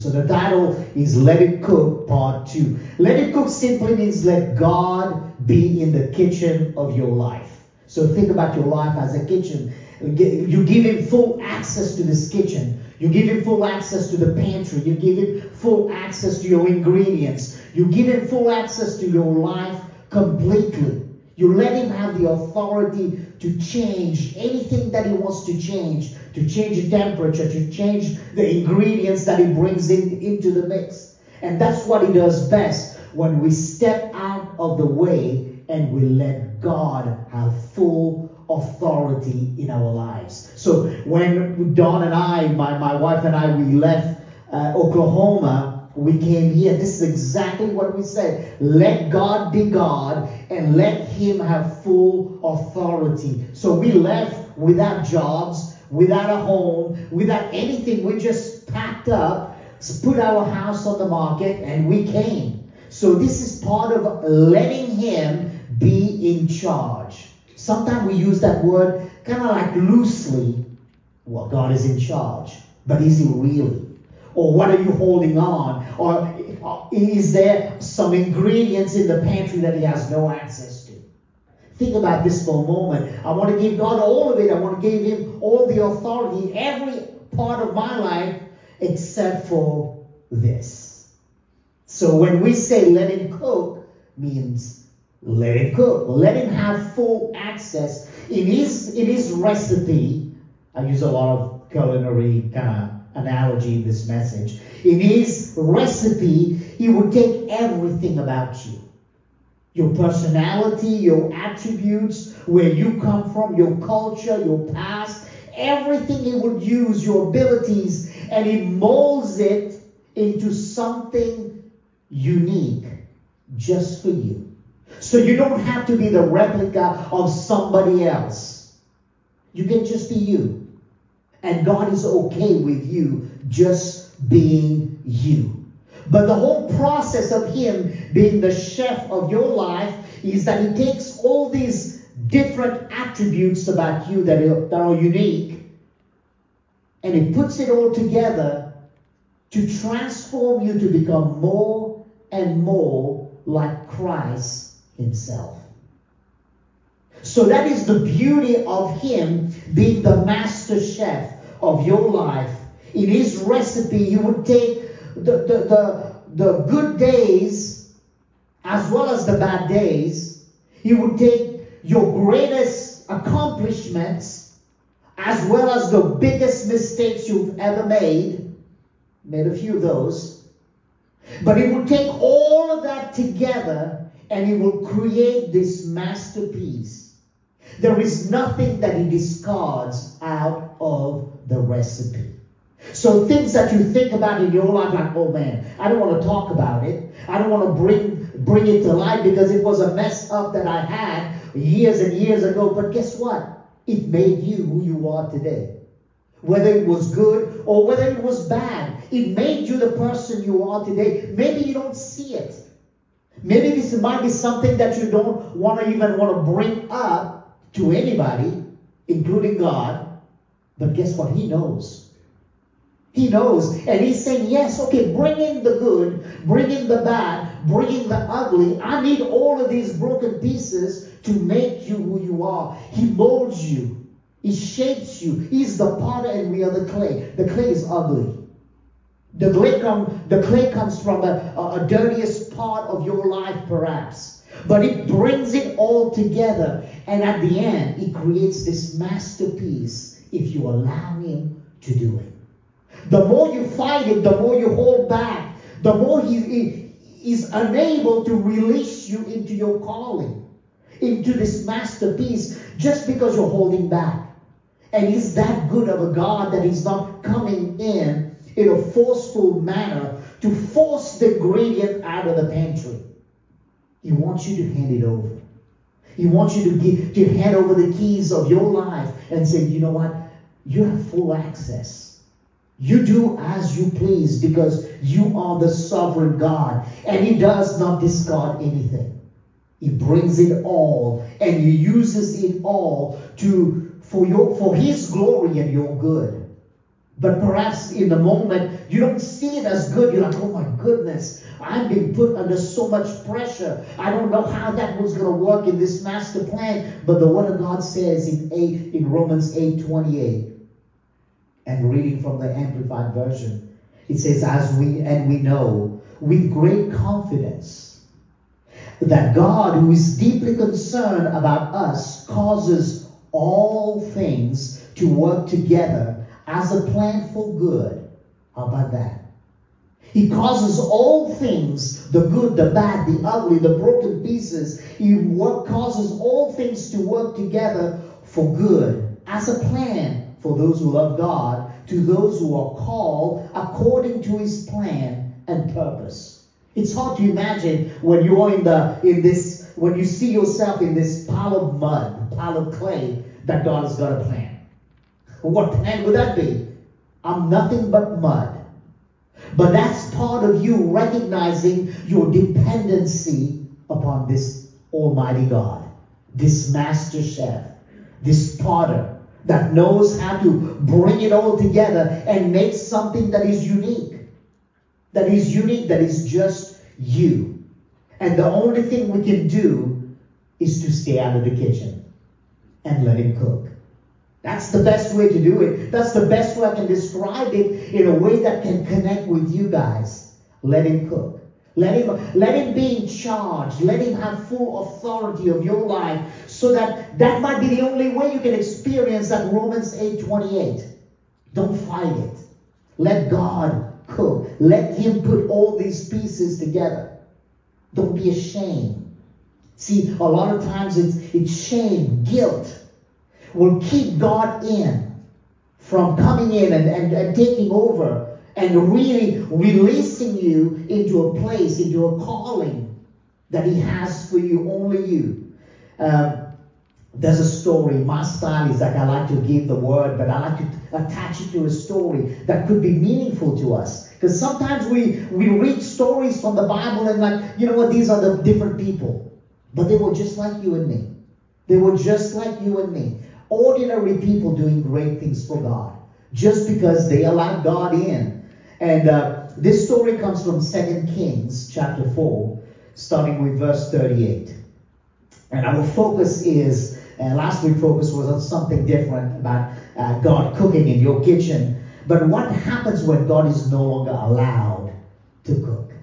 So the title is Let It Cook Part 2. Let it cook simply means let God be in the kitchen of your life. So think about your life as a kitchen. You give him full access to this kitchen. You give him full access to the pantry. You give him full access to your ingredients. You give him full access to your life completely. You let him have the authority to change anything that he wants to change the temperature, to change the ingredients that he brings into the mix. And that's what he does best when we step out of the way and we let God have full authority in our lives. So when Dawn and I, my wife and I, we left Oklahoma, we came here. This is exactly what we said. Let God be God and let him have full authority. So we left without jobs, without a home, without anything. We just packed up, put our house on the market, and we came. So this is part of letting him be in charge. Sometimes we use that word kind of like loosely. Well, God is in charge, but is he really? Or what are you holding on? Or is there some ingredients in the pantry that he has no access to? Think about this for a moment. I want to give God all of it. I want to give him all the authority, every part of my life except for this. So when we say let him cook, means let him cook. Let him have full access. In his recipe, I use a lot of culinary kind of analogy in this message. In his recipe, he would take everything about you. Your personality, your attributes, where you come from, your culture, your past, everything he would use, your abilities, and he molds it into something unique just for you. So you don't have to be the replica of somebody else. You can just be you. And God is okay with you just being you. But the whole process of him being the chef of your life is that he takes all these different attributes about you that are unique, and he puts it all together to transform you to become more and more like Christ himself. So that is the beauty of him being the master chef of your life. In his recipe, he would take the good days as well as the bad days. He would take your greatest accomplishments as well as the biggest mistakes you've ever made. Made a few of those. But he would take all of that together and he will create this masterpiece. There is nothing that he discards out of the recipe. So things that you think about in your life, like, oh man, I don't want to talk about it. I don't want to bring it to light because it was a mess up that I had years and years ago. But guess what? It made you who you are today. Whether it was good or whether it was bad, it made you the person you are today. Maybe you don't see it. Maybe this might be something that you don't want to bring up to anybody, including God. But guess what? He knows. He knows. And he's saying, yes, okay, bring in the good, bring in the bad, bring in the ugly. I need all of these broken pieces to make you who you are. He molds you. He shapes you. He's the potter and we are the clay. The clay is ugly. The clay comes from a dirtiest part of your life, perhaps. But it brings it all together. And at the end, it creates this masterpiece if you allow him to do it. The more you fight it, the more you hold back, the more he is unable to release you into your calling, into this masterpiece, just because you're holding back. And he's that good of a God that he's not coming in a forceful manner to force the ingredient out of the pantry. He wants you to hand it over. He wants you to hand over the keys of your life and say, you know what? You have full access. You do as you please because you are the sovereign God. And he does not discard anything. He brings it all and he uses it all for his glory and your good. But perhaps in the moment, you don't see it as good. You're like, oh my goodness, I'm being put under so much pressure. I don't know how that was going to work in this master plan. But the Word of God says in Romans 8:28, and reading from the Amplified Version, it says, we know with great confidence that God, who is deeply concerned about us, causes all things to work together as a plan for good. How about that? He causes all things, the good, the bad, the ugly, the broken pieces. He causes all things to work together for good as a plan for those who love God, to those who are called according to His plan and purpose. It's hard to imagine when you're when you see yourself in this pile of mud, pile of clay, that God has got a plan. What plan would that be? I'm nothing but mud. But that's part of you recognizing your dependency upon this Almighty God, this master chef, this potter that knows how to bring it all together and make something that is unique. That is just you. And the only thing we can do is to stay out of the kitchen and let Him cook. That's the best way to do it. That's the best way I can describe it in a way that can connect with you guys. Let Him cook. Let him be in charge. Let Him have full authority of your life, so that might be the only way you can experience that Romans 8:28. Don't fight it. Let God cook. Let Him put all these pieces together. Don't be ashamed. See, a lot of times it's shame, guilt will keep God from coming in and taking over and really releasing you into a place, into a calling that He has for you, only you. There's a story. My style is like I like to give the word, but I like to attach it to a story that could be meaningful to us. Because sometimes we read stories from the Bible and like, you know what, these are the different people. But they were just like you and me. They were just like you and me. Ordinary people doing great things for God. Just because they allowed God in. And this story comes from 2 Kings chapter 4, starting with verse 38. And our focus is, last week's focus was on something different about God cooking in your kitchen. But what happens when God is no longer allowed to cook?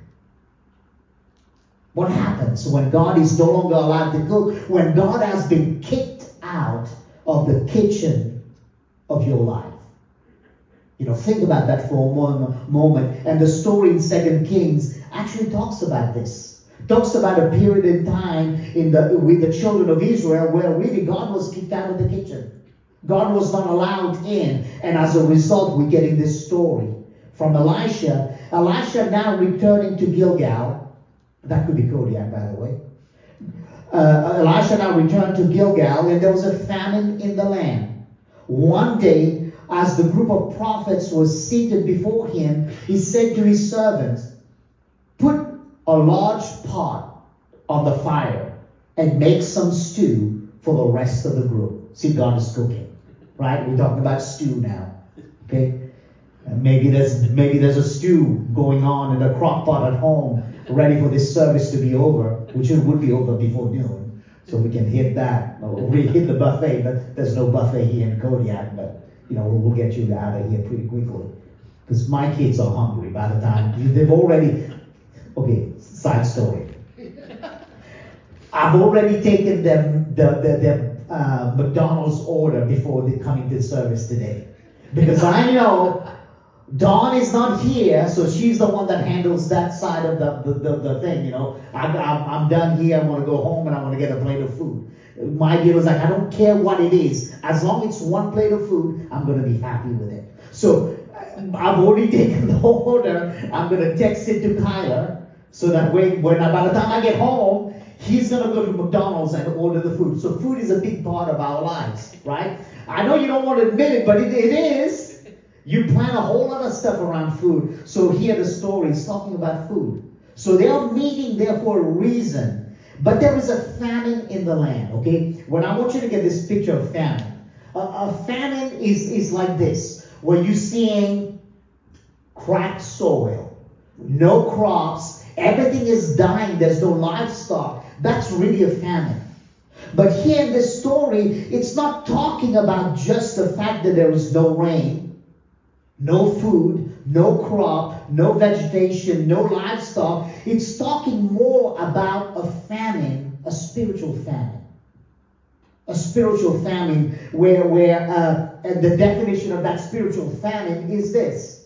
What happens when God is no longer allowed to cook? When God has been kicked out of the kitchen of your life? You know, think about that for a moment. And the story in 2 Kings actually talks about this. Talks about a period in time with the children of Israel where really God was kicked out of the kitchen. God was not allowed in. And as a result, we're getting this story from Elisha. Elisha now returning to Gilgal. That could be Kodiak, by the way. Elisha now returned to Gilgal, and there was a famine in the land. One day, as the group of prophets was seated before him, he said to his servants, "Put a large pot on the fire and make some stew for the rest of the group." See, God is cooking, right? We're talking about stew now, okay? Maybe there's a stew going on in the crock pot at home, ready for this service to be over, which it would be over before noon, so we can hit that, hit the buffet. There's no buffet here in Kodiak, but you know we'll get you out of here pretty quickly, because my kids are hungry by the time they've already. Okay, side story. I've already taken them the McDonald's order before they come into the service today, because I know Dawn is not here, so she's the one that handles that side of the thing. You know, I'm done here. I want to go home and I want to get a plate of food. My deal is like, I don't care what it is, as long as it's one plate of food, I'm gonna be happy with it. So I've already taken the order. I'm gonna text it to Kyler. So that way, by the time I get home, he's going to go to McDonald's and order the food. So food is a big part of our lives, right? I know you don't want to admit it, but it is. You plan a whole lot of stuff around food. So here the story is talking about food. So they are meeting there for a reason. But there is a famine in the land, okay? When I want you to get this picture of famine. A famine is like this. where you're seeing cracked soil, no crops, everything is dying, there's no livestock, that's really a famine. But here in this story, it's not talking about just the fact that there is no rain, no food, no crop, no vegetation, no livestock. It's talking more about a famine, a spiritual famine. A spiritual famine where the definition of that spiritual famine is this: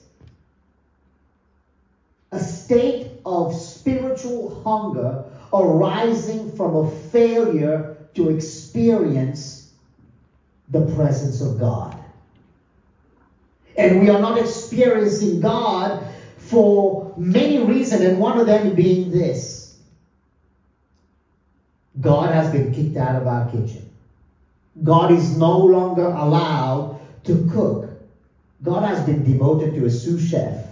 a state of spiritual hunger arising from a failure to experience the presence of God. And we are not experiencing God for many reasons, and one of them being this: God has been kicked out of our kitchen. God is no longer allowed to cook. God has been demoted to a sous chef.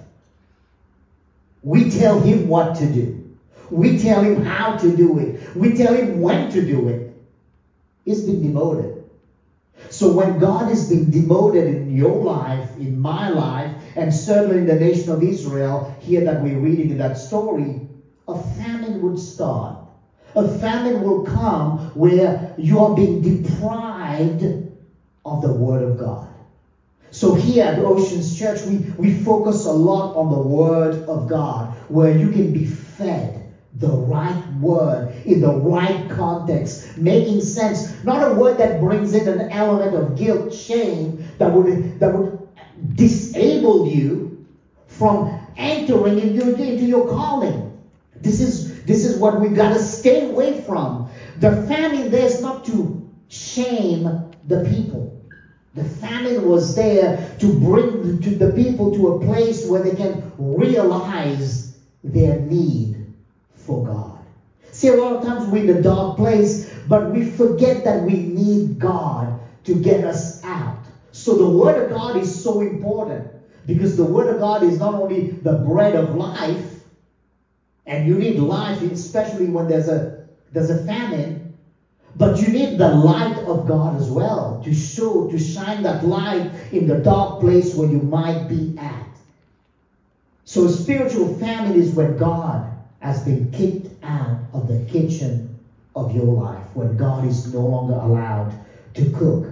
We tell him what to do. We tell him how to do it. We tell him when to do it. He's been demoted. So when God has been demoted in your life, in my life, and certainly in the nation of Israel, here that we're reading in that story, a famine would start. A famine will come where you are being deprived of the Word of God. So here at Oceans Church, we focus a lot on the Word of God, where you can be fed the right word in the right context, making sense. Not a word that brings in an element of guilt, shame, that would disable you from entering into your calling. This is what we've got to stay away from. The famine there is not to shame the people. The famine was there to bring the people to a place where they can realize their need for God. See, a lot of times we're in a dark place, but we forget that we need God to get us out. So the Word of God is so important, because the Word of God is not only the bread of life, and you need life, especially when there's a famine, but you need the light of God as well to shine that light in the dark place where you might be at. So a spiritual famine is when God has been kicked out of the kitchen of your life, when God is no longer allowed to cook.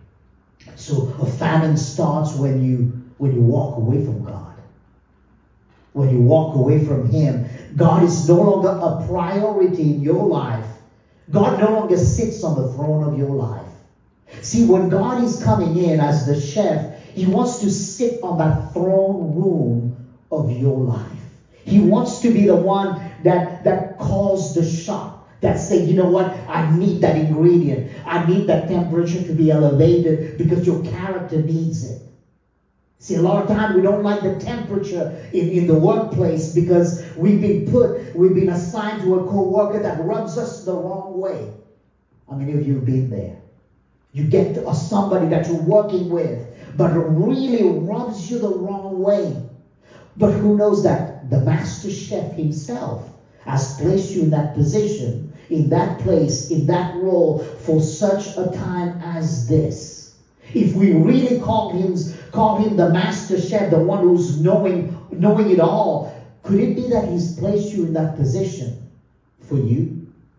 So a famine starts when you walk away from God. When you walk away from Him, God is no longer a priority in your life. God no longer sits on the throne of your life. See, when God is coming in as the chef, He wants to sit on that throne room of your life. He wants to be the one that calls the shot, that say, you know what, I need that ingredient. I need that temperature to be elevated because your character needs it. See, a lot of time we don't like the temperature in the workplace because we've been assigned to a co-worker that rubs us the wrong way. How many of you have been there? You get somebody that you're working with, but really rubs you the wrong way. But who knows that the master chef himself has placed you in that position, in that place, in that role for such a time as this. If we really call him the master chef, the one who's knowing it all, could it be that he's placed you in that position for you?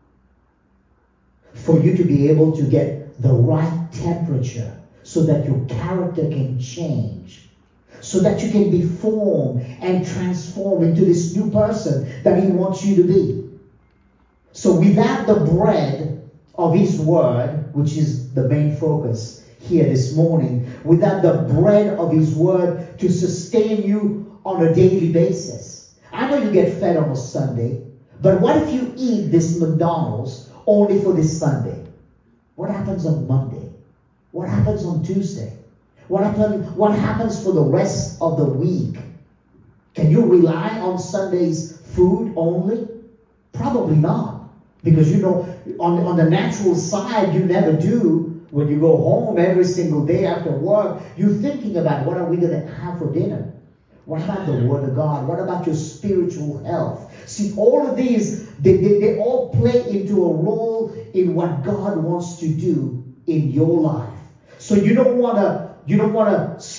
For you to be able to get the right temperature so that your character can change, so that you can be formed and transformed into this new person that He wants you to be. So without the bread of His Word, which is the main focus here this morning, without the bread of His Word to sustain you on a daily basis. I know you get fed on a Sunday, but what if you eat this McDonald's only for this Sunday? What happens on Monday? What happens on Tuesday? What happens for the rest of the week? Can you rely on Sunday's food only? Probably not. Because on the natural side, you never do. When you go home every single day after work, you're thinking about what are we going to have for dinner? What about the Word of God? What about your spiritual health? See, all of these, they all play into a role in what God wants to do in your life. So you don't want to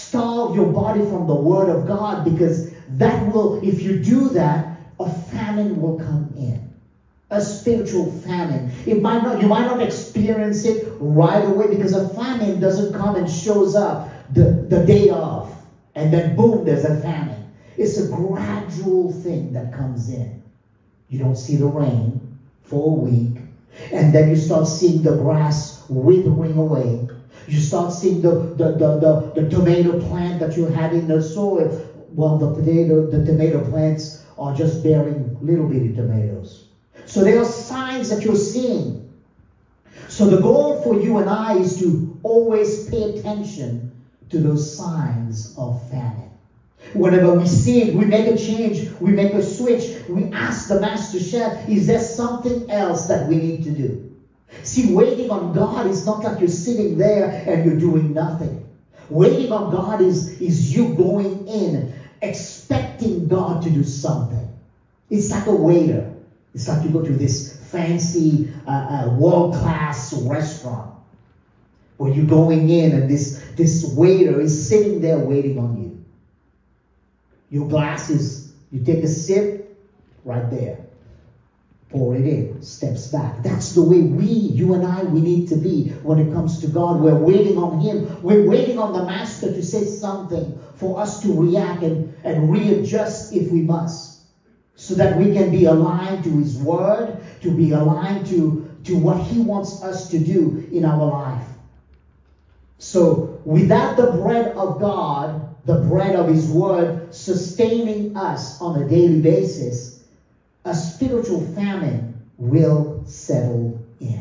starve your body from the word of God, because that will, if you do that, a famine will come in. A spiritual famine. You might not experience it right away, because a famine doesn't come and shows up the day of, and then boom, there's a famine. It's a gradual thing that comes in. You don't see the rain for a week, and then you start seeing the grass withering away. You start seeing the tomato plant that you had in the soil. Well, the tomato plants are just bearing little bitty tomatoes. So there are signs that you're seeing. So the goal for you and I is to always pay attention to those signs of famine. Whenever we see it, we make a change, we make a switch, we ask the master chef, is there something else that we need to do? See, waiting on God is not like you're sitting there and you're doing nothing. Waiting on God is you going in, expecting God to do something. It's like a waiter. It's like you go to this fancy world-class restaurant where you're going in and this waiter is sitting there waiting on you. Your glass you take a sip, right there. Pour it in, steps back. That's the way you and I, we need to be when it comes to God. We're waiting on Him. We're waiting on the Master to say something for us to react and readjust if we must, so that we can be aligned to His Word, to be aligned to what He wants us to do in our life. So without the bread of God, the bread of His Word sustaining us on a daily basis, a spiritual famine will settle in.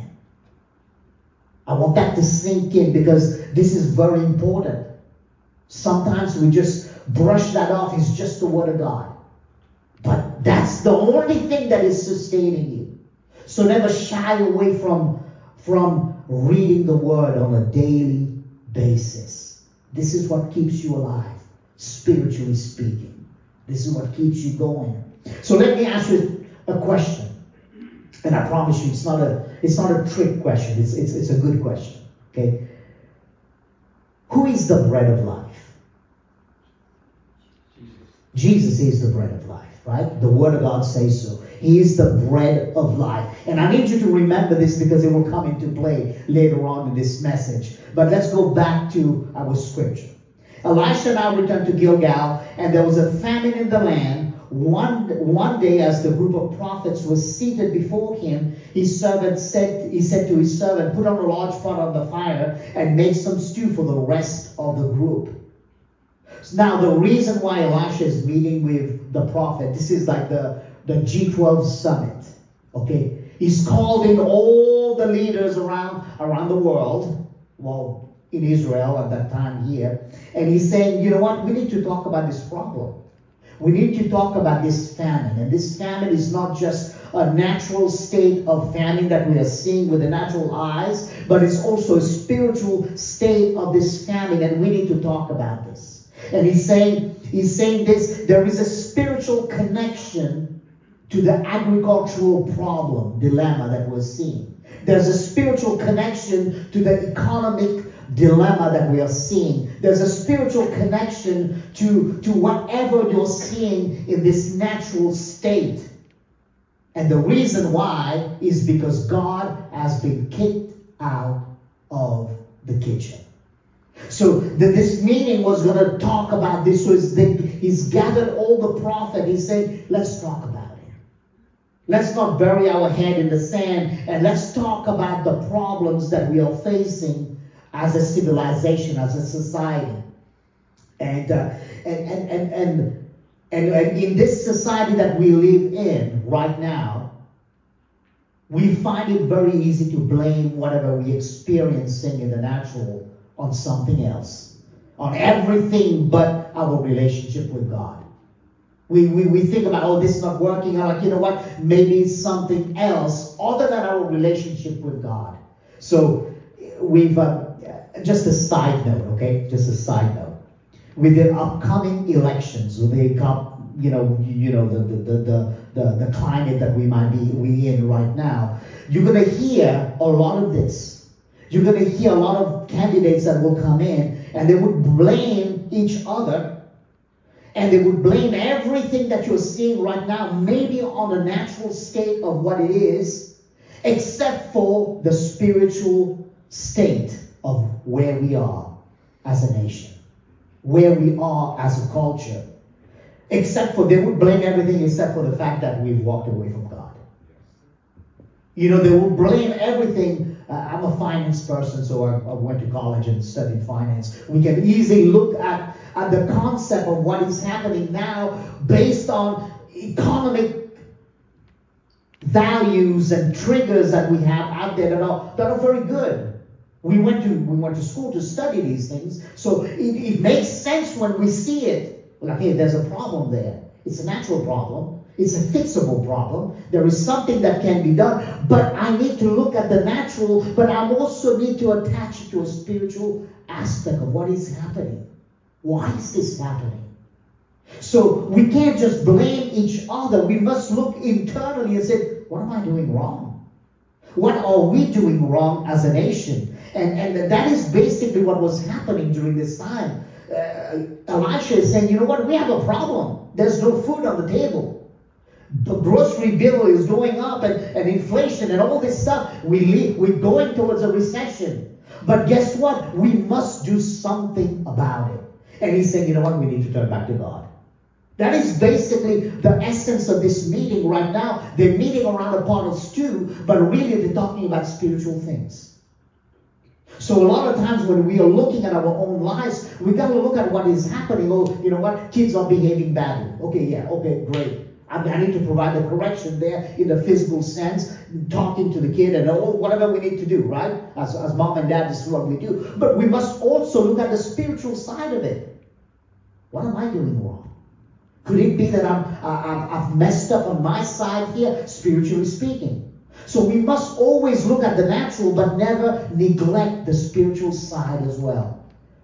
I want that to sink in, because this is very important. Sometimes we just brush that off. It's just the Word of God. But that's the only thing that is sustaining you. So never shy away from reading the Word on a daily basis. This is what keeps you alive, spiritually speaking. This is what keeps you going. So let me ask you a question. And I promise you, it's not a trick question. It's a good question. Okay? Who is the bread of life? Jesus is the bread of life, right? The Word of God says so. He is the bread of life. And I need you to remember this, because it will come into play later on in this message. But let's go back to our scripture. Elisha now returned to Gilgal, and there was a famine in the land. One day, as the group of prophets was seated before him, he said to his servant, put on a large pot on the fire and make some stew for the rest of the group. Now, the reason why Elisha is meeting with the prophet, this is like the G12 summit. Okay? He's called in all the leaders around the world. Well, in Israel at that time here. And he's saying, you know what? We need to talk about this problem. We need to talk about this famine. And this famine is not just a natural state of famine that we are seeing with the natural eyes, but it's also a spiritual state of this famine. And we need to talk about this. And he's saying this, there is a spiritual connection to the agricultural dilemma that we're seeing. There's a spiritual connection to the economic dilemma that we are seeing. There's a spiritual connection to whatever you're seeing in this natural state. And the reason why is because God has been kicked out of the kitchen. So this meeting was going to talk about this. So he's gathered all the prophets. He's saying, let's talk about it. Let's not bury our head in the sand, and let's talk about the problems that we are facing as a civilization, as a society. And in this society that we live in right now, we find it very easy to blame whatever we're experiencing in the natural on something else, on everything but our relationship with God. We think about, oh, this is not working. I'm like, you know what? Maybe it's something else other than our relationship with God. So we've just a side note, okay? Just a side note. With the upcoming elections, with the the climate that we in right now, you're gonna hear a lot of this. You're gonna hear a lot of candidates that will come in, and they would blame blame each other. And they would blame everything that you're seeing right now, maybe on the natural state of what it is, except for the spiritual state of where we are as a nation, where we are as a culture. Except for, they would blame everything except for the fact that we've walked away from God. You know, they will blame everything. I'm a finance person, so I went to college and studied finance. We can easily look at the concept of what is happening now based on economic values and triggers that we have out there that are very good. We went to school to study these things, so it makes sense when we see it. Like, hey, there's a problem there. It's a natural problem. It's a fixable problem. There is something that can be done, but I need to look at the natural, but I also need to attach it to a spiritual aspect of what is happening. Why is this happening? So we can't just blame each other. We must look internally and say, what am I doing wrong? What are we doing wrong as a nation? And that is basically what was happening during this time. Elisha is saying, you know what? We have a problem. There's no food on the table. The grocery bill is going up and inflation and all this stuff. We're going towards a recession. But guess what? We must do something about it. And he's saying, you know what? We need to turn back to God. That is basically the essence of this meeting right now. They're meeting around a pot of stew, but really they're talking about spiritual things. So a lot of times when we are looking at our own lives, we got to look at what is happening. Oh, you know what? Kids are behaving badly. Okay, yeah, okay, great. I need to provide the correction there in the physical sense, talking to the kid and all whatever we need to do, right? As mom and dad, this is what we do. But we must also look at the spiritual side of it. What am I doing wrong? Could it be that I've messed up on my side here, spiritually speaking? So we must always look at the natural, but never neglect the spiritual side as well.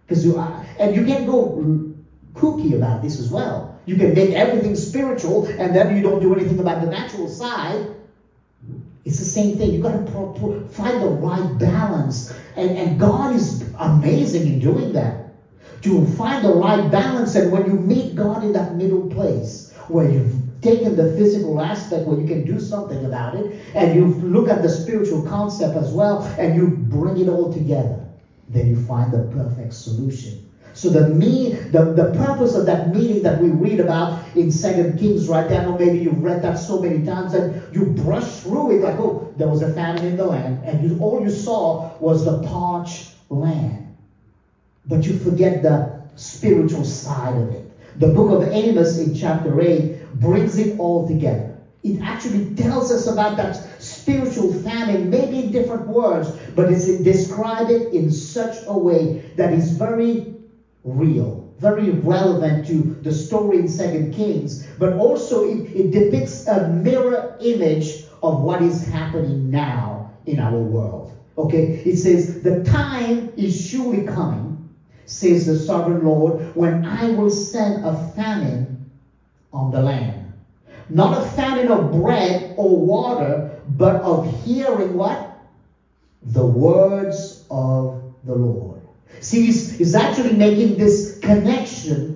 And you can go kooky about this as well. You can make everything spiritual, and then you don't do anything about the natural side. It's the same thing. You got to find the right balance, and God is amazing in doing that. To find the right balance, and when you meet God in that middle place where you've taken the physical aspect where you can do something about it, and you look at the spiritual concept as well, and you bring it all together, then you find the perfect solution. So the purpose of that meeting that we read about in 2 Kings right there, I know maybe you've read that so many times and you brush through it like, oh, there was a famine in the land, and all you saw was the parched land. But you forget the spiritual side of it. The book of Amos in chapter 8 brings it all together. It actually tells us about that spiritual famine, maybe in different words, but it's described it in such a way that is very real, very relevant to the story in 2 Kings, but also it depicts a mirror image of what is happening now in our world. Okay, it says, the time is surely coming, says the sovereign Lord, when I will send a famine on the land. Not a famine of bread or water, but of hearing what? The words of the Lord. See, he's actually making this connection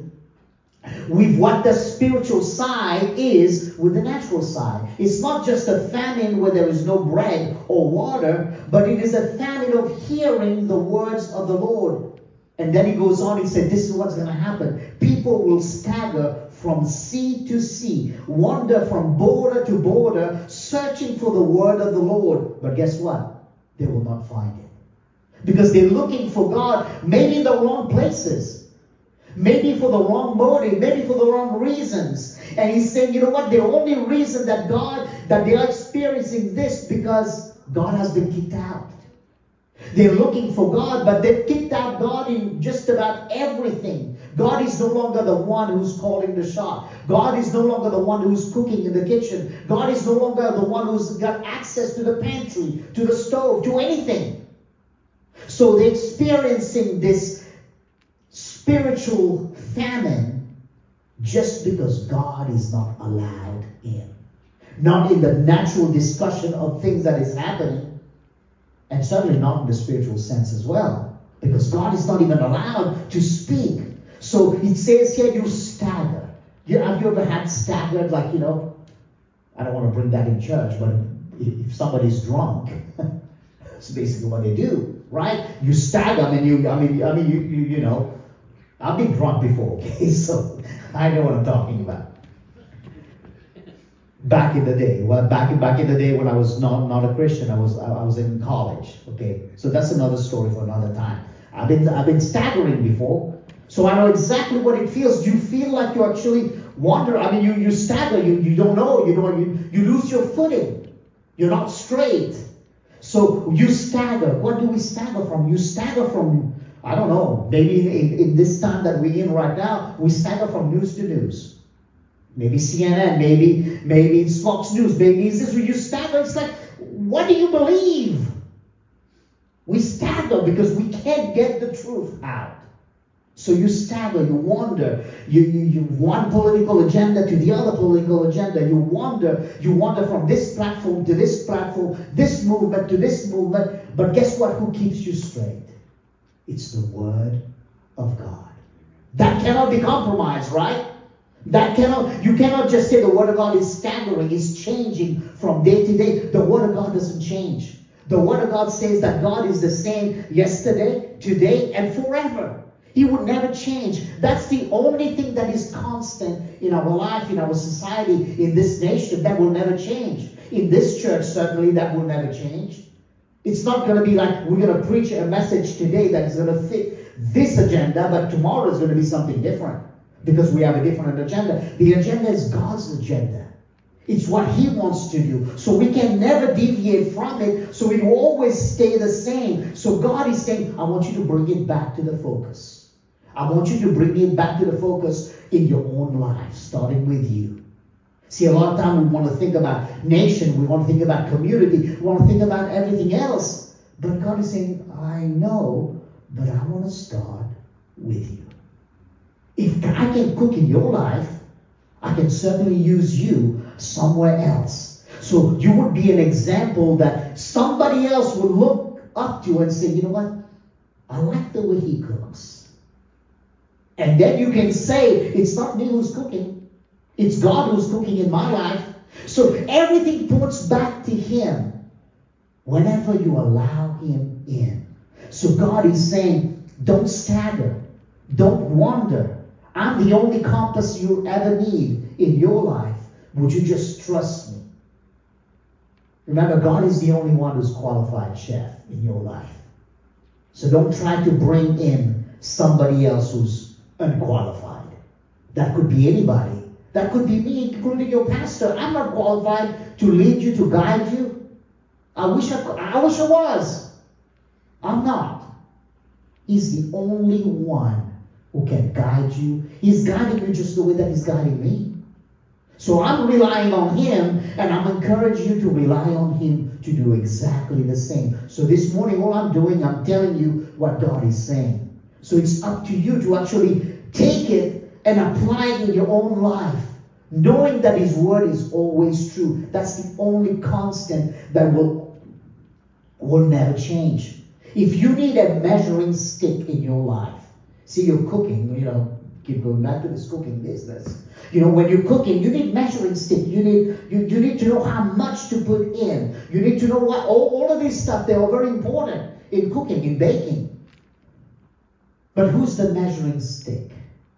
with what the spiritual side is with the natural side. It's not just a famine where there is no bread or water, but it is a famine of hearing the words of the Lord. And then he goes on, he said, this is what's going to happen. People will stagger from sea to sea, wander from border to border, searching for the word of the Lord. But guess what? They will not find it. Because they're looking for God, maybe in the wrong places. Maybe for the wrong motive, maybe for the wrong reasons. And he's saying, you know what? The only reason that they are experiencing this because God has been kicked out. They're looking for God, but they've kicked out God in just about everything. God is no longer the one who's calling the shot. God is no longer the one who's cooking in the kitchen. God is no longer the one who's got access to the pantry, to the stove, to anything. So they're experiencing this spiritual famine just because God is not allowed in. Not in the natural discussion of things that is happening, and certainly not in the spiritual sense as well, because God is not even allowed to speak. So it says here you stagger. Have you ever had staggered, like, I don't want to bring that in church, but if somebody's drunk, that's basically what they do, right? You stagger, I've been drunk before, okay? So I know what I'm talking about. Back in the day, back in the day when I was not a Christian, I was in college, okay? So that's another story for another time. I've been staggering before. So I know exactly what it feels. You feel like you actually wander. You stagger. You don't know. You lose your footing. You're not straight. So you stagger. What do we stagger from? You stagger from, I don't know, maybe in this time that we're in right now, we stagger from news to news. Maybe CNN, maybe it's Fox News, maybe it's this. You stagger. It's like, what do you believe? We stagger because we can't get the truth out. So you stagger, you wander, you one political agenda to the other political agenda. You wander from this platform to this platform, this movement to this movement. But guess what? Who keeps you straight? It's the Word of God. That cannot be compromised, right? You cannot just say the Word of God is staggering, is changing from day to day. The Word of God doesn't change. The Word of God says that God is the same yesterday, today, and forever. He would never change. That's the only thing that is constant in our life, in our society, in this nation, that will never change. In this church, certainly, that will never change. It's not going to be like we're going to preach a message today that is going to fit this agenda, but tomorrow is going to be something different because we have a different agenda. The agenda is God's agenda. It's what He wants to do. So we can never deviate from it. So it will always stay the same. So God is saying, I want you to bring it back to the focus. I want you to bring it back to the focus in your own life, starting with you. See, a lot of time we want to think about nation, we want to think about community, we want to think about everything else. But God is saying, I know, but I want to start with you. If I can cook in your life, I can certainly use you somewhere else. So you would be an example that somebody else would look up to and say, you know what? I like the way he cooks. And then you can say, it's not me who's cooking. It's God who's cooking in my life. So everything points back to Him whenever you allow Him in. So God is saying, don't stagger. Don't wander. I'm the only compass you ever need in your life. Would you just trust me? Remember, God is the only one who's qualified chef in your life. So don't try to bring in somebody else who's unqualified. That could be anybody. That could be me, including your pastor. I'm not qualified to lead you, to guide you. I wish I was. I'm not. He's the only one who can guide you. He's guiding you just the way that He's guiding me. So I'm relying on Him, and I'm encouraging you to rely on Him to do exactly the same. So this morning, all I'm doing, I'm telling you what God is saying. So it's up to you to actually take it and apply it in your own life, knowing that His Word is always true. That's the only constant that will never change. If you need a measuring stick in your life, see, you're cooking, keep going back to this cooking business. When you're cooking, you need measuring stick. You need to know how much to put in. You need to know what all of this stuff. They are very important in cooking, in baking. But who's the measuring stick?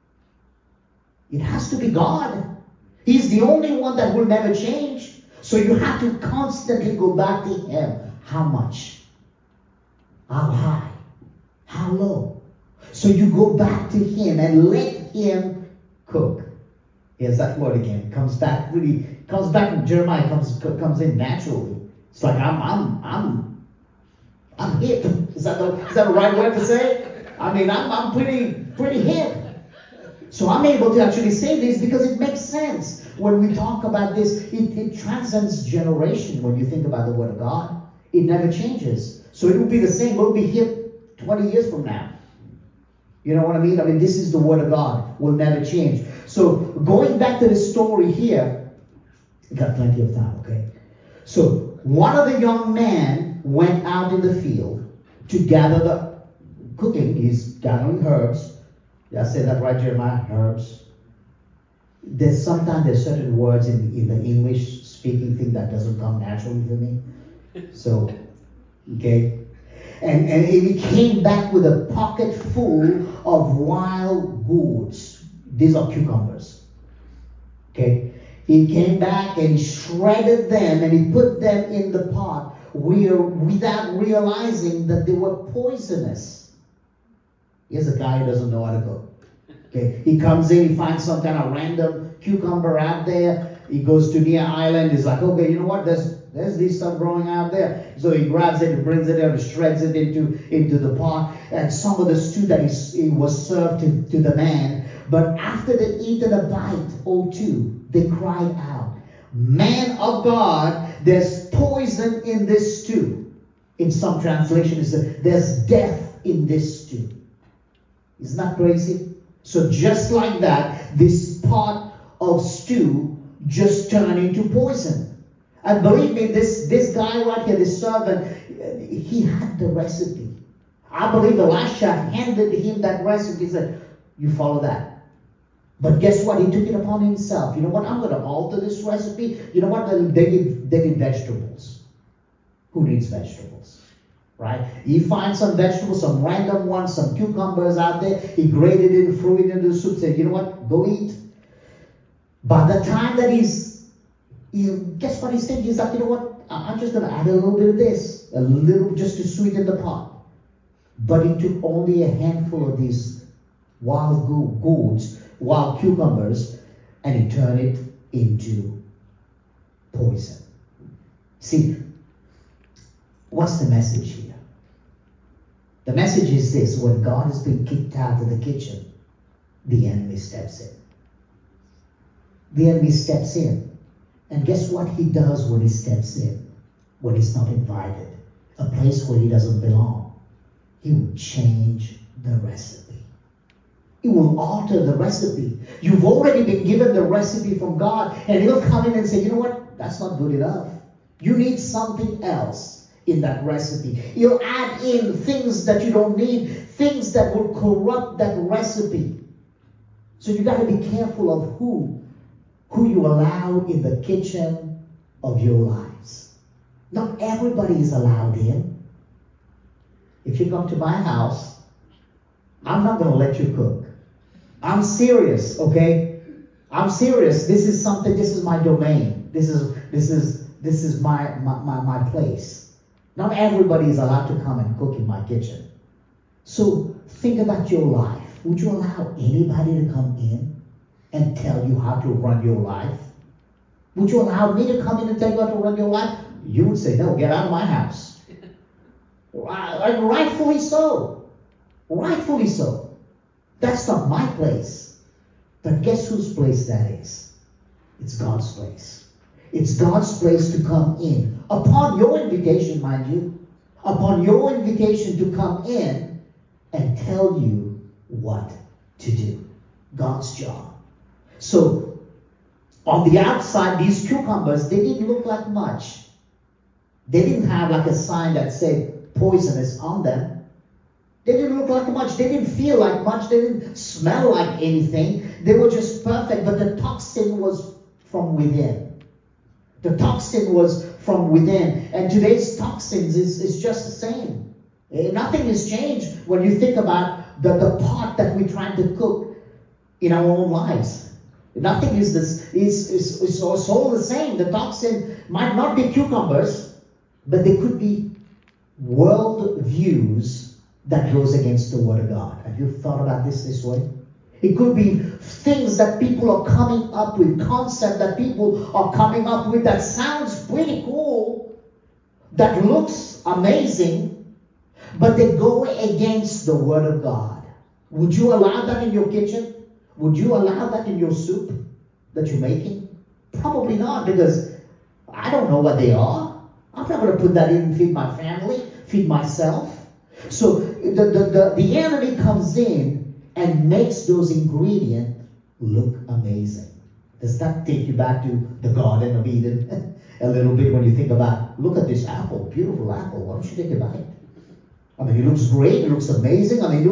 It has to be God. He's the only one that will never change. So you have to constantly go back to Him. How much? How high? How low? So you go back to Him and let Him cook. Here's that word again. Comes back. Jeremiah comes in naturally. It's like I'm hip. Is that the right word to say? I'm pretty hip. So I'm able to actually say this because it makes sense. When we talk about this, it transcends generation when you think about the Word of God. It never changes. So it will be the same. We'll be hip 20 years from now. You know what I mean? This is the Word of God. Will never change. So going back to the story here, got plenty of time, okay? So one of the young men went out in the field to gather the cooking. He's gathering herbs. Yeah, I say that right, Jeremiah? Herbs. There's certain words in the English speaking thing that doesn't come naturally for me. So, okay. And he came back with a pocket full of wild gourds. These are cucumbers. Okay. He came back and he shredded them and he put them in the pot without realizing that they were poisonous. Here's a guy who doesn't know how to cook. Okay, he comes in, he finds some kind of random cucumber out there. He goes to near island. He's like, okay, you know what? There's this stuff growing out there. So he grabs it, he brings it out, he shreds it into the pot. And some of the stew that he was served to the man. But after they eaten a bite or two, they cried out, "Man of God, there's poison in this stew." In some translation, it says, "There's death in this stew." Isn't that crazy? So just like that, this pot of stew just turned into poison. And believe me, this guy right here, this servant, he had the recipe. I believe Elisha handed him that recipe. He said, "You follow that." But guess what? He took it upon himself. You know what? I'm going to alter this recipe. You know what? They need vegetables. Who needs vegetables? Right? He finds some vegetables, some random ones, some cucumbers out there. He grated it and threw it into the soup. Said, "You know what? Go eat." By the time that guess what he's thinking? He's like, "You know what? I'm just going to add a little bit of this, a little just to sweeten the pot." But he took only a handful of these wild cucumbers, and he turned it into poison. See, what's the message here? The message is this: when God has been kicked out of the kitchen, the enemy steps in. The enemy steps in. And guess what he does when he steps in? When he's not invited? A place where he doesn't belong. He will change the recipe. He will alter the recipe. You've already been given the recipe from God, and he'll come in and say, "You know what? That's not good enough. You need something else in that recipe." He'll add in things that you don't need, things that will corrupt that recipe. So you got to be careful of who you allow in the kitchen of your lives. Not everybody is allowed in. If you come to my house, I'm not going to let you cook. I'm serious, okay? I'm serious. This is my domain. This is my place. Not everybody is allowed to come and cook in my kitchen. So think about your life. Would you allow anybody to come in and tell you how to run your life? Would you allow me to come in and tell you how to run your life? You would say, "No, get out of my house." And rightfully so. Rightfully so. That's not my place. But guess whose place that is? It's God's place. It's God's place to come in. Upon your invitation, mind you. Upon your invitation to come in and tell you what to do. God's job. So, on the outside, these cucumbers, they didn't look like much. They didn't have like a sign that said poisonous on them. They didn't look like much. They didn't feel like much. They didn't smell like anything. They were just perfect. But the toxin was from within. The toxin was from within. And today's toxins is just the same. Nothing has changed when you think about the pot that we're trying to cook in our own lives. Nothing is this. It's all the same. The toxin might not be cucumbers, but they could be world views that goes against the Word of God. Have you thought about this way? It could be things that people are coming up with, concept that people are coming up with that sounds pretty cool, that looks amazing, but they go against the Word of God. Would you allow that in your kitchen? Would you allow that in your soup that you're making? Probably not, because I don't know what they are. I'm not going to put that in and feed my family, feed myself. So the enemy comes in and makes those ingredients look amazing. Does that take you back to the Garden of Eden a little bit when you think about, look at this apple, beautiful apple. Why don't you take a bite? I mean, it looks great. It looks amazing. I mean,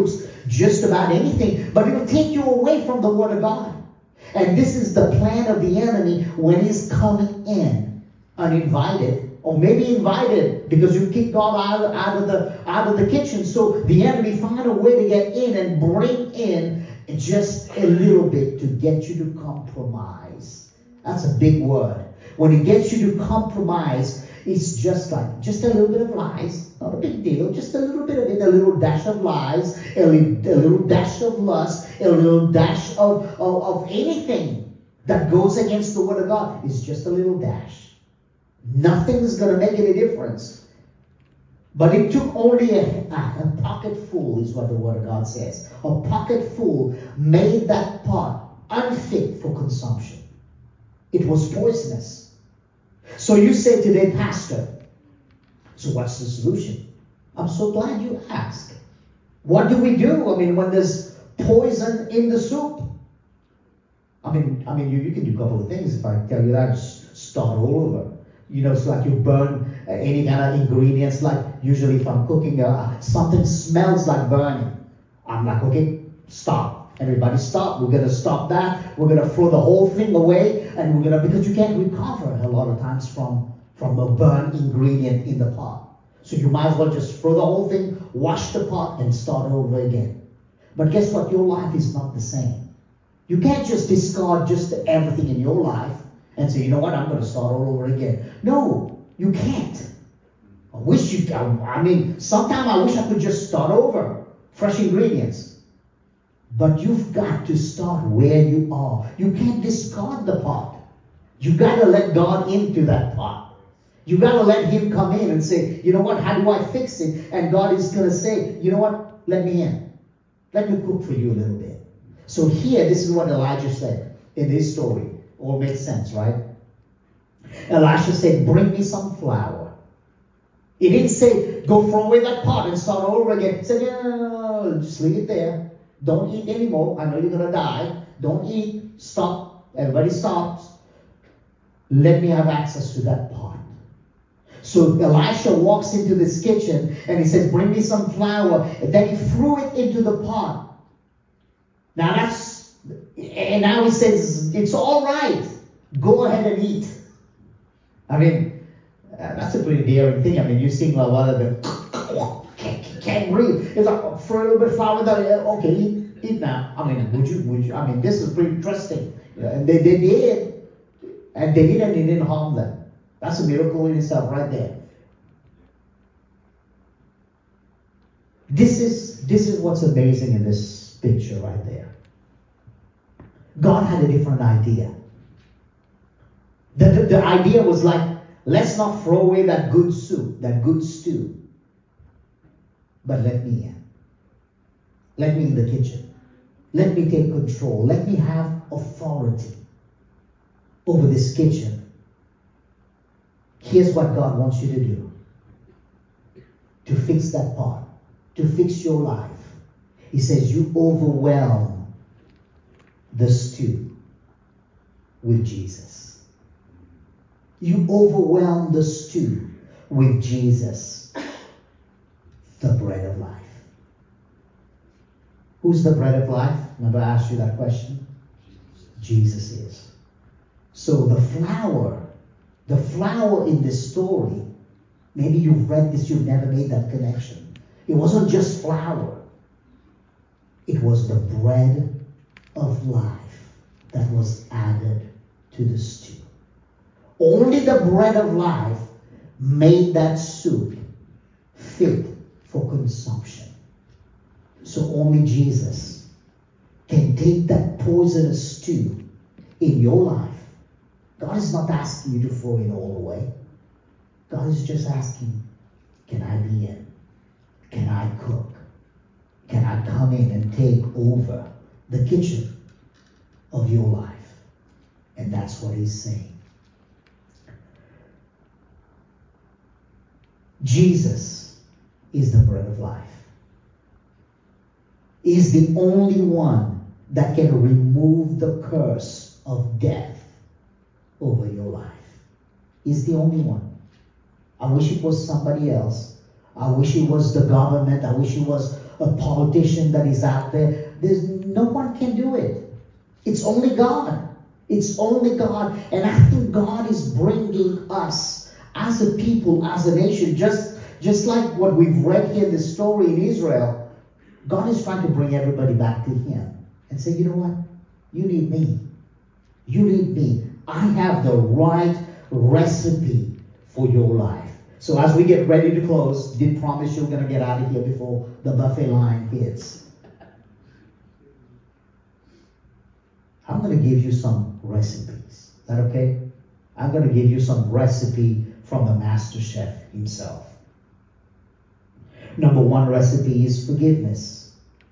just about anything, but it'll take you away from the Word of God. And this is the plan of the enemy when he's coming in uninvited, or maybe invited because you kicked God out of the kitchen. So the enemy find a way to get in and bring in just a little bit to get you to compromise. That's a big word. When it gets you to compromise, it's just a little bit of lies. Not a big deal. Just a little bit of it. A little dash of lies. A little dash of lust. A little dash of anything that goes against the Word of God. It's just a little dash. Nothing's going to make any difference. But it took only a pocket full, is what the Word of God says. A pocket full made that pot unfit for consumption. It was poisonous. So you say today, Pastor, so what's the solution? I'm so glad you asked. What do we do? I mean, when there's poison in the soup? I mean, you can do a couple of things. If I tell you that, start all over. You know, it's like you burn any kind of ingredients. Like usually if I'm cooking, something smells like burning. I'm like, okay, stop. Everybody stop. We're going to stop that. We're going to throw the whole thing away. And we're going to, because you can't recover a lot of times from a burnt ingredient in the pot. So you might as well just throw the whole thing, wash the pot, and start over again. But guess what? Your life is not the same. You can't just discard just everything in your life and say, you know what, I'm going to start all over again. No, you can't. Sometimes I wish I could just start over. Fresh ingredients. But you've got to start where you are. You can't discard the pot. You got to let God into that pot. You got to let him come in and say, you know what, how do I fix it? And God is going to say, you know what, let me in. Let me cook for you a little bit. So here, this is what Elijah said in his story. All makes sense, right? Elisha said, bring me some flour. He didn't say, go throw away that pot and start all over again. He said, no, just leave it there. Don't eat anymore. I know you're going to die. Don't eat. Stop. Everybody stops. Let me have access to that pot. So Elisha walks into this kitchen and he says, bring me some flour. And then he threw it into the pot. Now now he says, it's all right. Go ahead and eat. I mean, that's a pretty daring thing. I mean, you're seeing a lot of the can't breathe. It's like, throw a little bit of flour there. Okay, eat now. I mean, would you? I mean, this is pretty trusting. And they did. And they did, and it didn't harm them. That's a miracle in itself right there. This is what's amazing in this picture right there. God had a different idea. The idea was like, let's not throw away that good soup, that good stew. But let me in. Let me in the kitchen. Let me take control. Let me have authority over this kitchen. Here's what God wants you to do. To fix that pot. To fix your life. He says you overwhelm the stew with Jesus. You overwhelm the stew with Jesus, the bread of life. Who's the bread of life? Remember I asked you that question? Jesus is. So the flour in this story, maybe you've read this, you've never made that connection. It wasn't just flour. It was the bread of life that was added to the stew. Only the bread of life made that soup fit for consumption. So only Jesus can take that poisonous stew in your life. God is not asking you to throw it all away. God is just asking, can I be in? Can I cook? Can I come in and take over the kitchen of your life? And that's what he's saying. Jesus is the bread of life. He's the only one that can remove the curse of death over your life. He's the only one. I wish it was somebody else. I wish it was the government. I wish it was a politician that is out there. There's no one can do it. It's only God. It's only God. And I think God is bringing us as a people, as a nation, just like what we've read here in the story in Israel. God is trying to bring everybody back to Him and say, you know what? You need me. You need me. I have the right recipe for your life. So as we get ready to close, did promise you're going to get out of here before the buffet line hits. I'm going to give you some recipes. Is that okay? I'm going to give you some recipe from the master chef himself. Number one recipe is forgiveness.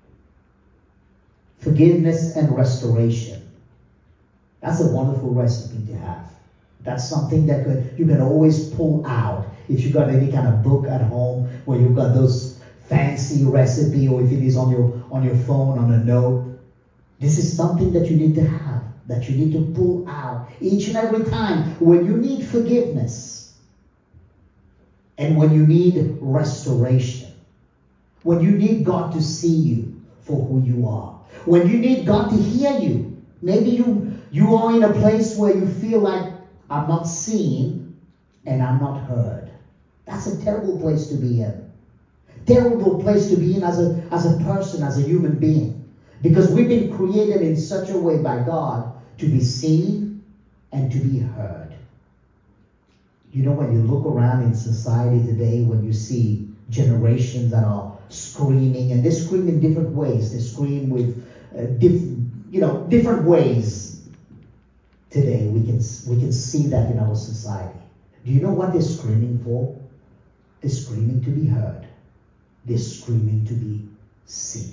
Forgiveness and restoration. That's a wonderful recipe to have. That's something that you can always pull out if you got any kind of book at home where you've got those fancy recipe, or if it is on your phone on a note. This is something that you need to have, that you need to pull out each and every time when you need forgiveness and when you need restoration, when you need God to see you for who you are, when you need God to hear you. Maybe you are in a place where you feel like, I'm not seen and I'm not heard. That's a terrible place to be in. Terrible place to be in as a person, as a human being. Because we've been created in such a way by God to be seen and to be heard. You know, when you look around in society today, when you see generations that are screaming, and they scream in different ways. They scream with different ways. Today we can see that in our society. Do you know what they're screaming for? They're screaming to be heard. They're screaming to be seen.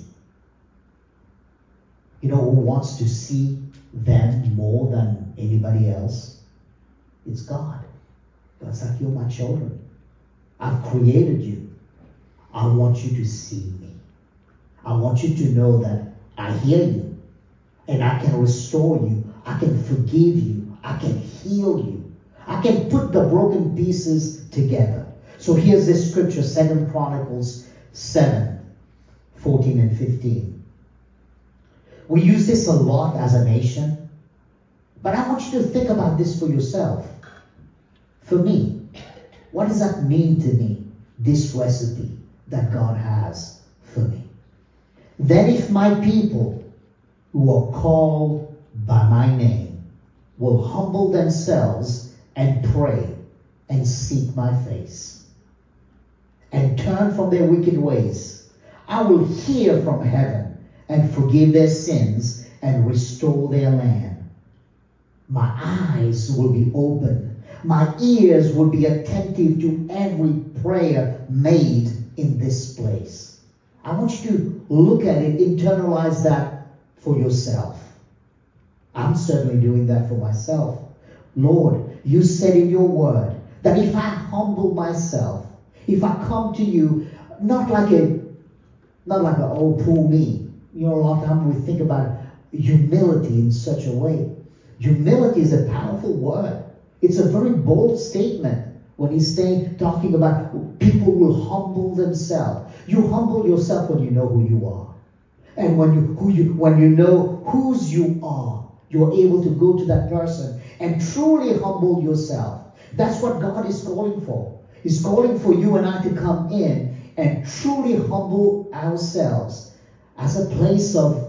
You know who wants to see them more than anybody else? It's God. God's like, you're my children. I've created you. I want you to see me. I want you to know that I hear you. And I can restore you. I can forgive you. I can heal you. I can put the broken pieces together. So here's this scripture, 2 Chronicles 7:14 and 15. We use this a lot as a nation. But I want you to think about this for yourself. For me, what does that mean to me, this recipe that God has for me? Then if my people who are called by my name will humble themselves and pray and seek my face and turn from their wicked ways, I will hear from heaven and forgive their sins and restore their land. My eyes will be open. My ears will be attentive to every prayer made in this place. I want you to look at it, internalize that for yourself. I'm certainly doing that for myself. Lord, you said in your word that if I humble myself, if I come to you, not like a oh, poor me. You know, a lot of times we think about humility in such a way. Humility is a powerful word. It's a very bold statement when he's talking about people will humble themselves. You humble yourself when you know who you are. And when you know whose you are, you're able to go to that person and truly humble yourself. That's what God is calling for. He's calling for you and I to come in and truly humble ourselves as a place of,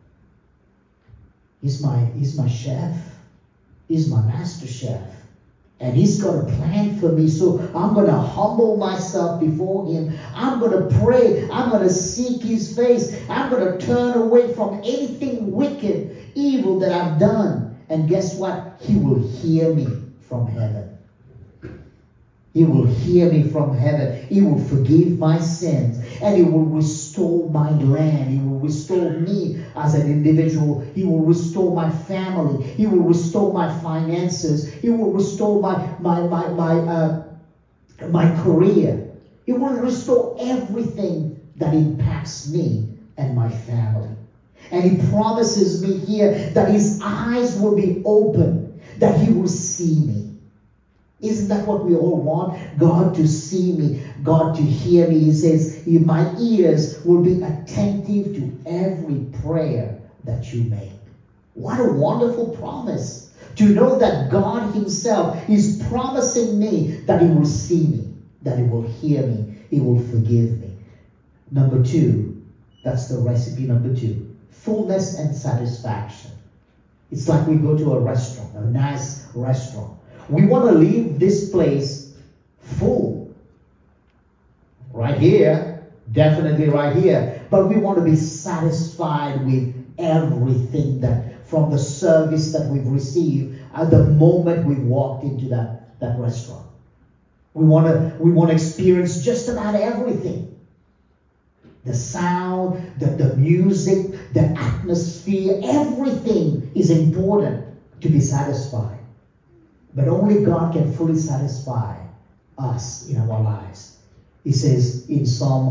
He's my chef. He's my master chef. And he's got a plan for me. So I'm going to humble myself before him. I'm going to pray. I'm going to seek his face. I'm going to turn away from anything wicked, evil that I've done. And guess what? He will hear me from heaven. He will hear me from heaven. He will forgive my sins. And he will restore my land. He will restore me as an individual. He will restore my family. He will restore my finances. He will restore my career. He will restore everything that impacts me and my family. And he promises me here that his eyes will be open, that he will see me. Isn't that what we all want? God to see me, God to hear me. He says, my ears will be attentive to every prayer that you make. What a wonderful promise. To know that God himself is promising me that he will see me, that he will hear me, he will forgive me. Number 2, that's the recipe number 2. Fullness and satisfaction. It's like we go to a restaurant, a nice restaurant. We want to leave this place full. Right here, definitely right here. But we want to be satisfied with everything that from the service that we've received at the moment we've walked into that restaurant. We want to experience just about everything. The sound, the music, the atmosphere, everything is important to be satisfied. But only God can fully satisfy us in our lives. He says in Psalm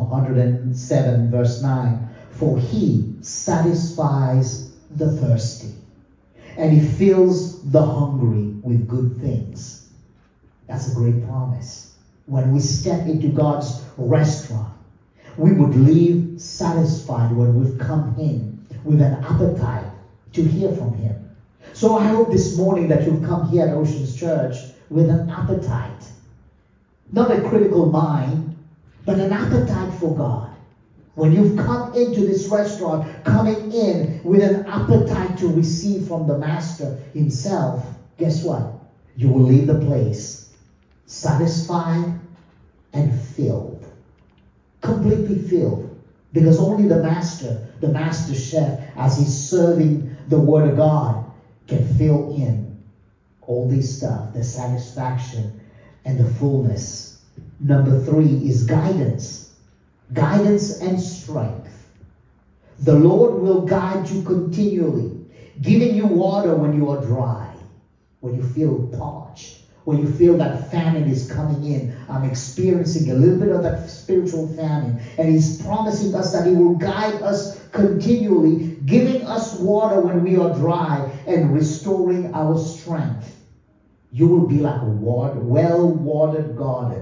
107 verse 9, for he satisfies the thirsty and he fills the hungry with good things. That's a great promise. When we step into God's restaurant, we would leave satisfied when we've come in with an appetite to hear from him. So I hope this morning that you've come here at Oceans Church with an appetite. Not a critical mind, but an appetite for God. When you've come into this restaurant, coming in with an appetite to receive from the Master himself, guess what? You will leave the place satisfied and filled. Completely filled. Because only the master chef, as he's serving the Word of God, can fill in all this stuff, the satisfaction and the fullness. Number 3 is guidance. Guidance and strength. The Lord will guide you continually, giving you water when you are dry, when you feel parched, when you feel that famine is coming in. I'm experiencing a little bit of that spiritual famine. And he's promising us that he will guide us continually, giving us water when we are dry and restoring our strength. You will be like a well-watered garden,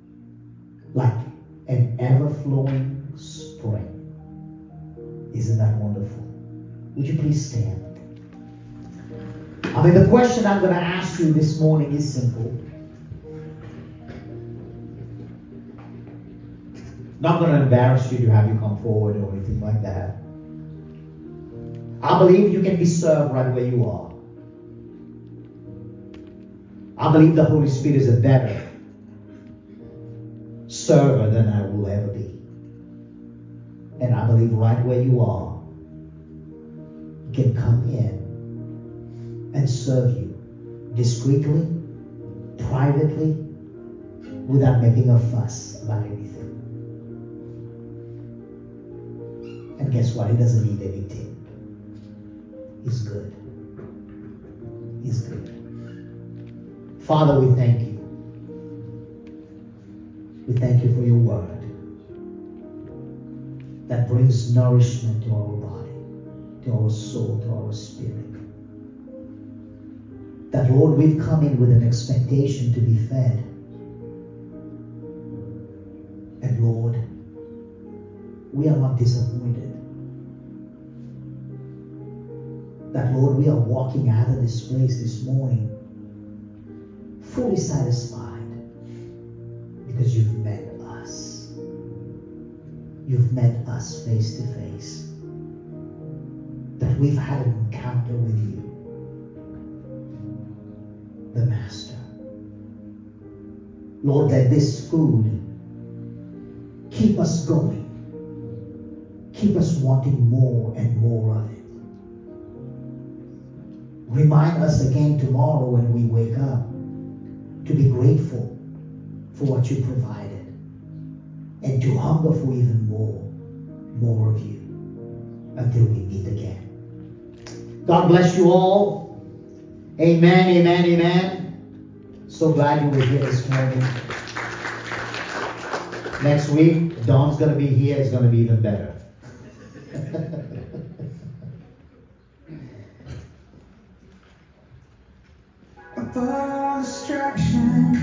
like an ever-flowing spring. Isn't that wonderful? Would you please stand? The question I'm going to ask you this morning is simple. Not going to embarrass you to have you come forward or anything like that. I believe you can be served right where you are. I believe the Holy Spirit is a better server than I will ever be. And I believe right where you are, He can come in and serve you discreetly, privately, without making a fuss about anything. And guess what? He doesn't need any tip. He's good. He's good. Father, we thank you. We thank you for your word that brings nourishment to our body, to our soul, to our spirit. That, Lord, we've come in with an expectation to be fed. And Lord, we are not disappointed. That, Lord, we are walking out of this place this morning fully satisfied because you've met us. You've met us face to face. That we've had an encounter with you, the Master. Lord, let this food keep us going. Keep us wanting more and more of it. Remind us again tomorrow when we wake up to be grateful for what you provided and to hunger for even more of you until we meet again. God bless you all. Amen, amen, amen. So glad you were here this morning. Next week, Dawn's going to be here. It's going to be even better. Above all distraction,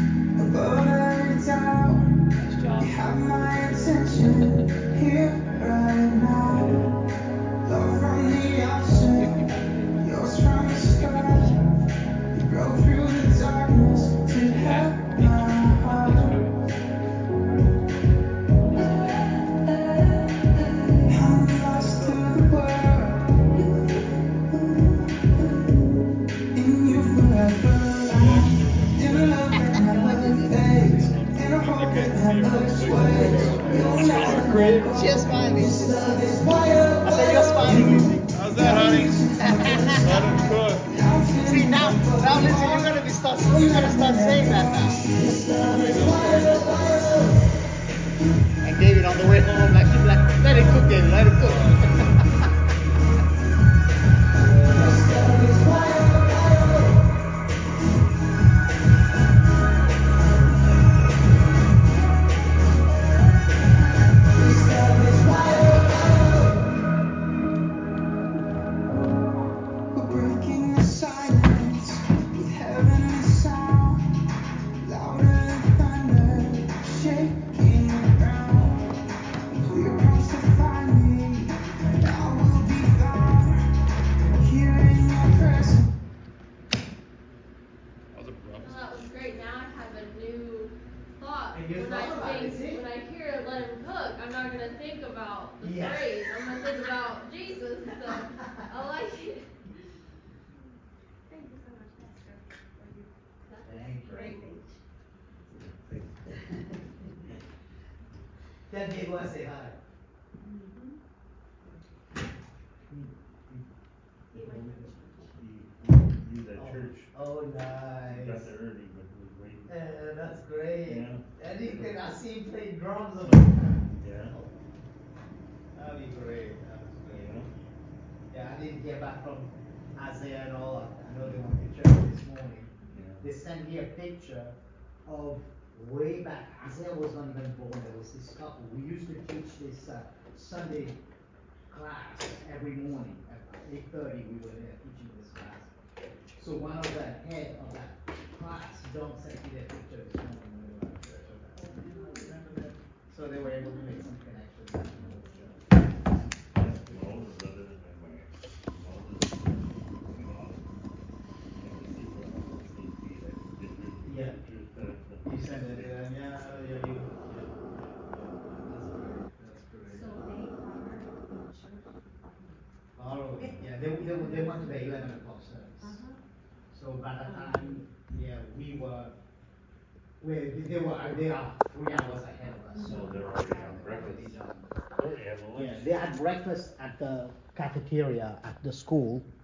She's smiling. I said, you're smiling, Lucy. How's that, honey? Let him cook. See, now, Lucy, you're gonna start saying that now. And David on the way home, like, she'd be like, let it cook, David, let it cook. That was great. Now I have a new thought. When I hear let him cook, I'm not gonna think about the phrase. I'm gonna think about Jesus. So I like it. Thank you so much, Pastor, for your Thank you. great. Tell Dave I say hi. He was at church. Oh, nice. Got there early, but was waiting. That's great. Yeah. And I see him playing drums. Yeah. That'd be great. That was great. Yeah. Yeah, I didn't hear back from Isaiah and all. I know they went to church this morning. Yeah. They sent me a picture of way back. Isaiah was not even born. There was this couple. We used to teach this Sunday class every morning at 8:30. We were there teaching this class. So one of the head of that class, John, sent me their picture this morning when they were at church. I was like, oh man, I remember them. So they were able to make some connections back in the church. My older brother and my oldest daughter went to see for CP, like different scriptures that You sent it to them, That's great. So they are in church. Oh, yeah, they went to the 11 o'clock service. So by the time, they are 3 hours ahead of us. So they're already on breakfast. Already have lunch. Yeah, they had breakfast at the cafeteria at the school.